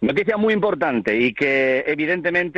Noticia muy importante y que evidentemente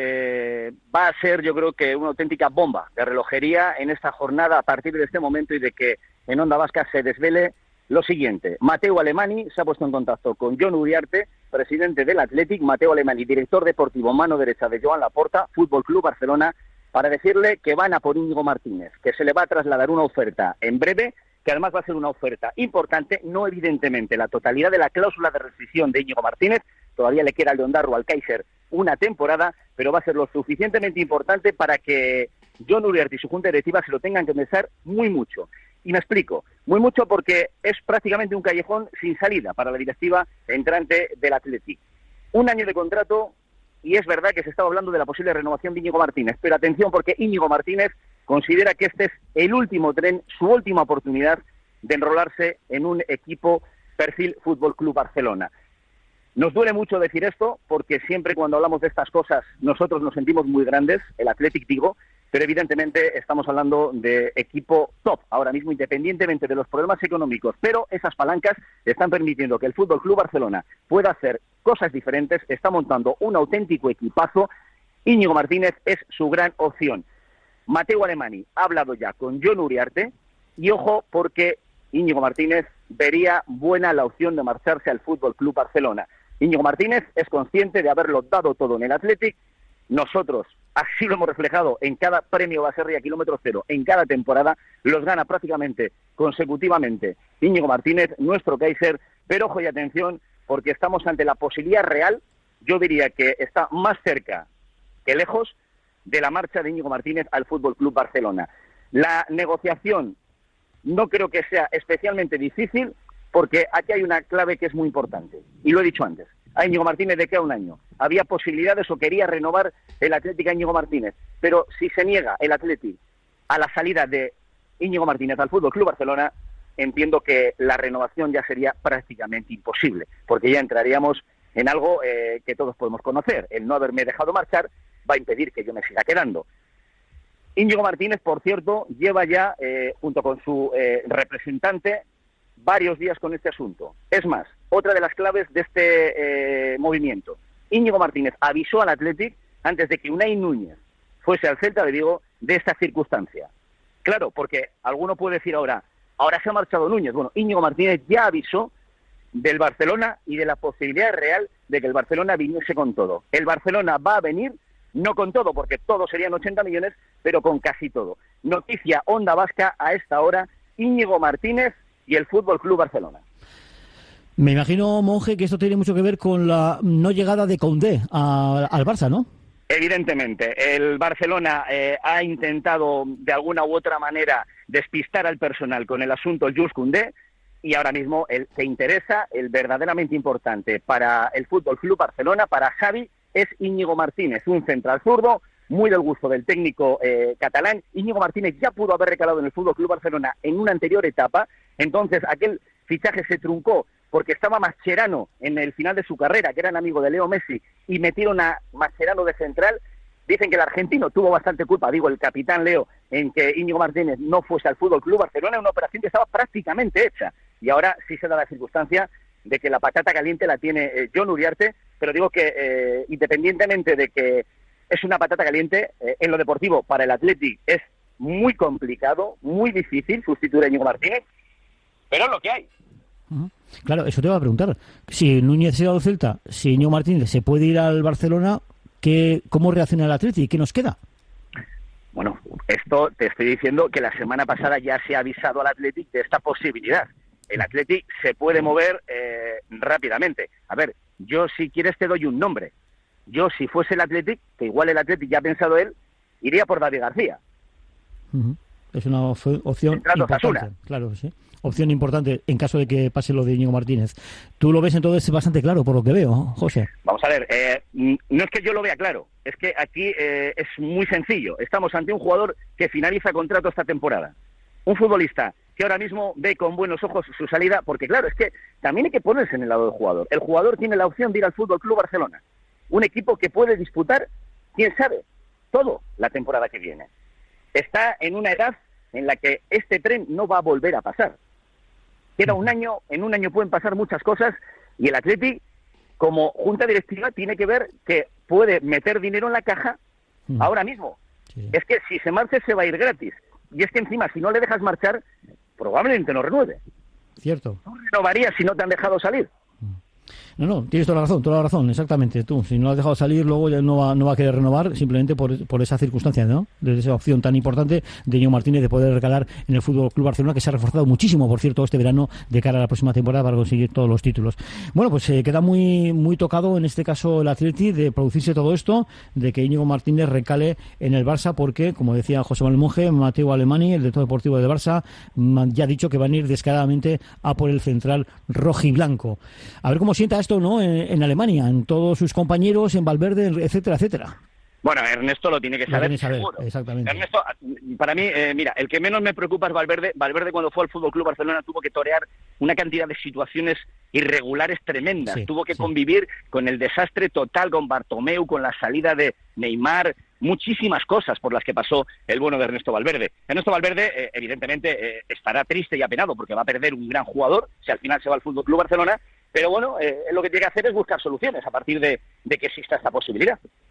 va a ser, yo creo que una auténtica bomba de relojería en esta jornada a partir de este momento y de que en Onda Vasca se desvele lo siguiente. Mateu Alemany se ha puesto en contacto con Jon Uriarte, presidente del Athletic. Mateu Alemany, director deportivo, mano derecha de Joan Laporta, Fútbol Club Barcelona, para decirle que van a por Íñigo Martínez, que se le va a trasladar una oferta en breve, que además va a ser una oferta importante, no evidentemente la totalidad de la cláusula de rescisión de Íñigo Martínez. Todavía le queda al de Ondarroa al Kaiser una temporada, pero va a ser lo suficientemente importante para que Jon Uriarte y su junta directiva se lo tengan que pensar muy mucho. Y me explico, muy mucho porque es prácticamente un callejón sin salida para la directiva entrante del Athletic. 1 año de contrato, y es verdad que se estaba hablando de la posible renovación de Íñigo Martínez, pero atención porque Íñigo Martínez considera que este es el último tren, su última oportunidad de enrolarse en un equipo perfil Fútbol Club Barcelona. Nos duele mucho decir esto, porque siempre cuando hablamos de estas cosas nosotros nos sentimos muy grandes, el Athletic digo, pero evidentemente estamos hablando de equipo top ahora mismo, independientemente de los problemas económicos, pero esas palancas están permitiendo que el Fútbol Club Barcelona pueda hacer cosas diferentes, está montando un auténtico equipazo. Íñigo Martínez es su gran opción. Mateu Alemany ha hablado ya con Jon Uriarte, y ojo porque Íñigo Martínez vería buena la opción de marcharse al Fútbol Club Barcelona. Íñigo Martínez es consciente de haberlo dado todo en el Athletic. Nosotros así lo hemos reflejado en cada premio Baserria kilómetro cero, en cada temporada, los gana prácticamente consecutivamente Íñigo Martínez, nuestro Kaiser, pero ojo y atención, porque estamos ante la posibilidad real, yo diría que está más cerca que lejos, de la marcha de Íñigo Martínez al Fútbol Club Barcelona. La negociación no creo que sea especialmente difícil, porque aquí hay una clave que es muy importante, y lo he dicho antes. A Íñigo Martínez le queda 1 año. Había posibilidades o quería renovar el Athletic a Íñigo Martínez, pero si se niega el Athletic a la salida de Íñigo Martínez al Fútbol Club Barcelona, entiendo que la renovación ya sería prácticamente imposible, porque ya entraríamos en algo que todos podemos conocer. El no haberme dejado marchar va a impedir que yo me siga quedando. Íñigo Martínez, por cierto, lleva ya, junto con su representante, varios días con este asunto. Es más, otra de las claves de este movimiento. Íñigo Martínez avisó al Athletic antes de que Unai Núñez fuese al Celta de Vigo de esta circunstancia. Claro, porque alguno puede decir ahora se ha marchado Núñez. Bueno, Íñigo Martínez ya avisó del Barcelona y de la posibilidad real de que el Barcelona viniese con todo. El Barcelona va a venir, no con todo, porque todo serían 80 millones, pero con casi todo. Noticia Onda Vasca a esta hora, Íñigo Martínez y el Fútbol Club Barcelona. Me imagino, Monje, que esto tiene mucho que ver con la no llegada de Koundé al Barça, ¿no? Evidentemente, el Barcelona ha intentado de alguna u otra manera despistar al personal con el asunto Jules Koundé, y ahora mismo el que interesa, el verdaderamente importante para el Fútbol Club Barcelona, para Xavi, es Íñigo Martínez, un central zurdo, muy del gusto del técnico catalán. Íñigo Martínez ya pudo haber recalado en el Fútbol Club Barcelona en una anterior etapa, entonces aquel fichaje se truncó porque estaba Mascherano en el final de su carrera, que era un amigo de Leo Messi, y metieron a Mascherano de central. Dicen que el argentino tuvo bastante culpa, digo, el capitán Leo, en que Íñigo Martínez no fuese al Fútbol Club Barcelona, una operación que estaba prácticamente hecha. Y ahora sí se da la circunstancia de que la patata caliente la tiene Jon Uriarte, pero digo que independientemente de que es una patata caliente, en lo deportivo para el Athletic es muy complicado, muy difícil sustituir a Íñigo Martínez, pero es lo que hay. Claro, eso te iba a preguntar. Si Núñez se va al Celta, si Íñigo Martínez se puede ir al Barcelona, ¿cómo reacciona el Athletic? ¿Qué nos queda? Bueno, esto te estoy diciendo que la semana pasada ya se ha avisado al Athletic de esta posibilidad. El Athletic se puede mover rápidamente. A ver, yo si quieres te doy un nombre. Yo si fuese el Athletic, que igual el Athletic ya ha pensado él, iría por David García. Es una opción importante. Claro, sí. Opción importante en caso de que pase lo de Íñigo Martínez. Tú lo ves entonces bastante claro, por lo que veo, José. Vamos a ver, no es que yo lo vea claro, es que aquí es muy sencillo. Estamos ante un jugador que finaliza contrato esta temporada. Un futbolista que ahora mismo ve con buenos ojos su salida, porque claro, es que también hay que ponerse en el lado del jugador. El jugador tiene la opción de ir al Fútbol Club Barcelona, un equipo que puede disputar, quién sabe, todo la temporada que viene. Está en una edad en la que este tren no va a volver a pasar. Queda 1 año, en 1 año pueden pasar muchas cosas, y el Athletic, como junta directiva tiene que ver que puede meter dinero en la caja ahora mismo. Sí. Es que si se marcha se va a ir gratis. Y es que encima, si no le dejas marchar, probablemente no renueve. Cierto. ¿Tú renovarías si no te han dejado salir? No, tienes toda la razón, exactamente. Tú, si no lo has dejado salir, luego ya no va a querer renovar, simplemente por esa circunstancia, ¿no? De esa opción tan importante de Íñigo Martínez de poder recalar en el Fútbol Club Barcelona, que se ha reforzado muchísimo, por cierto, este verano de cara a la próxima temporada para conseguir todos los títulos. Bueno, pues queda muy tocado, en este caso, el Atleti, de producirse todo esto, de que Íñigo Martínez recale en el Barça, porque, como decía José Manuel Monge, Mateo Alemany, el director deportivo del Barça, ya ha dicho que van a ir descaradamente a por el central rojiblanco. A ver cómo sienta esto, ¿no? En Alemania, en todos sus compañeros, en Valverde, etcétera, etcétera. Bueno, Ernesto lo tiene que saber, seguro. Exactamente. Ernesto, para mí, mira, el que menos me preocupa es Valverde. Valverde, cuando fue al Fútbol Club Barcelona, tuvo que torear una cantidad de situaciones irregulares tremendas. Tuvo que convivir con el desastre total, con Bartomeu, con la salida de Neymar, muchísimas cosas por las que pasó el bueno de Ernesto Valverde. Ernesto Valverde, evidentemente, estará triste y apenado porque va a perder un gran jugador si al final se va al Fútbol Club Barcelona. Pero bueno, lo que tiene que hacer es buscar soluciones a partir de que exista esta posibilidad.